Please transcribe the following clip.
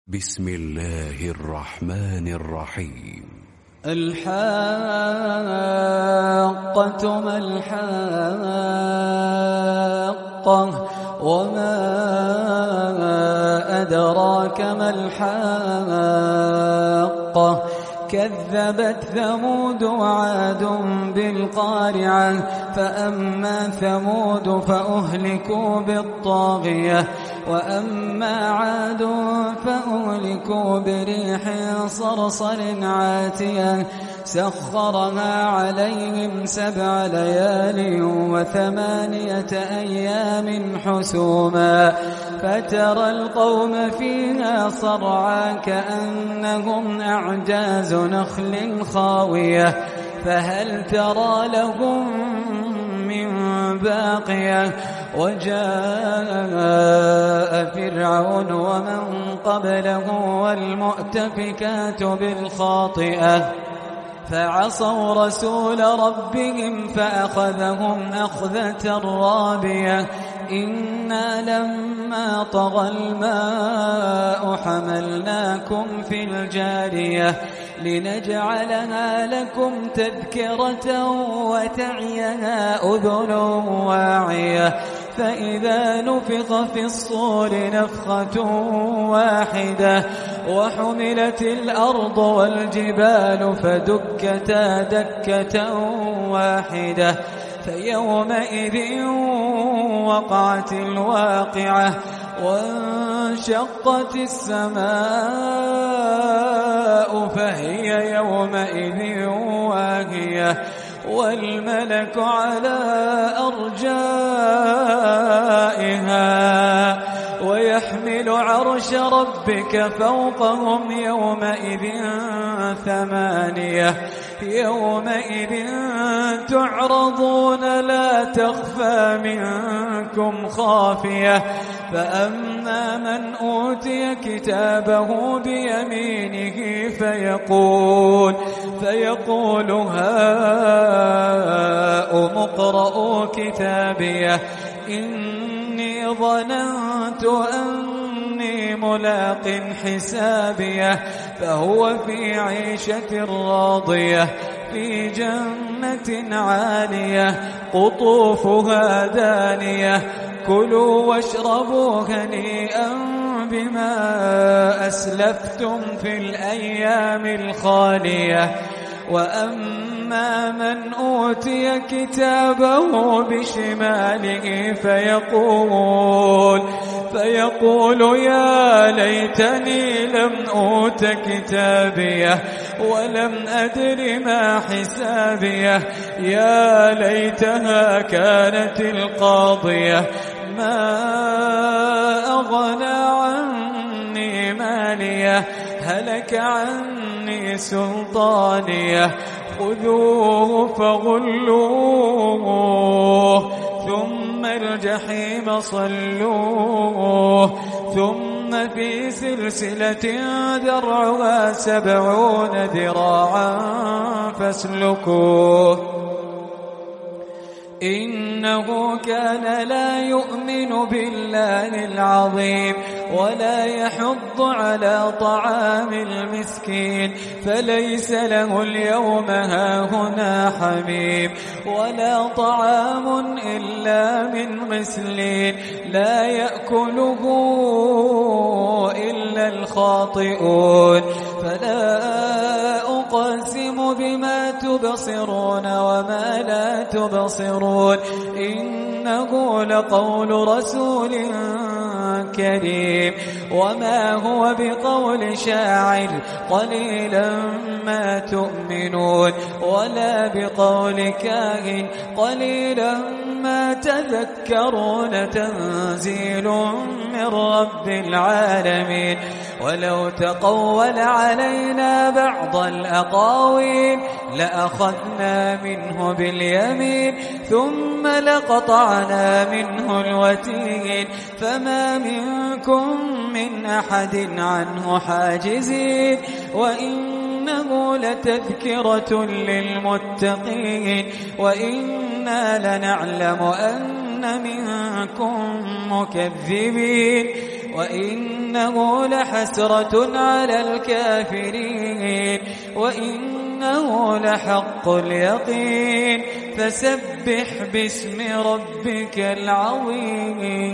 بسم الله الرحمن الرحيم. الحاقة ما الحاقة وما أدراك ما الحاقة كذبت ثمود وعاد بالقارعة فأما ثمود فأهلكوا بالطاغية وأما عاد فأهلكوا بريح صرصر عاتية سخرها عليهم 7 ليال و8 أيام حسوما فترى القوم فيها صرعا كأنهم أعجاز نخل خاوية فهل ترى لهم من باقية وجاء فرعون ومن قبله والمؤتفكات بالخاطئة فعصوا رسول ربهم فأخذهم أخذة رابية إنا لما طغى الماء حملناكم في الجارية لنجعلها لكم تذكرة وتعيها أذن واعية فإذا نفخ في الصور نفخة واحدة وحملت الأرض والجبال فدكتا دكة واحدة فيومئذ وقعت الواقعة وانشقت السماء فهي يومئذ واهية والملك على أرجائها ويحمل عرش ربك فوقهم يومئذ 8 يومئذ تعرضون لا تخفى منكم خافية فأما من أوتي كتابه بيمينه فيقول هاؤم اقرءوا كتابيه إني ظننت أني ملاق حسابيه فهو في عيشة راضية في جنة عالية قطوفها دانية كلوا واشربوا هنيئا بما أسلفتم في الأيام الخالية وأما من أوتي كتابه بشماله فيقول يا ليتني لم أوت كتابيه ولم أدر ما حسابيه يا ليتها كانت القاضية ما أغنى عني ماليه هلك عني سلطانيه خذوه فغلوه ثم الجحيم صلوه ثم في سلسلة ذرعها 70 ذراعا فاسلكوه إنه كان لا يؤمن بالله العظيم ولا يحض على طعام المسكين فليس له اليوم هاهنا حميم ولا طعام إلا من غسلين لا يأكله إلا الخاطئون فلا أقسم بما تبصرون وما لا تبصرون إنه لقول رسول كريم وما هو بقول شاعر قليلا ما تؤمنون ولا بقول كاهن قليلا ما تذكرون تنزيل من رب العالمين ولو تقول علينا بعض الأقاويل لأخذنا منه باليمين ثم لقطعنا منه الوتين فما منكم من أحد عنه حاجزين وإنه لتذكرة للمتقين وإنا لنعلم أن منكم مكذبين وإن إنه لحسرة على الكافرين وإنه لحق اليقين فسبح باسم ربك العظيم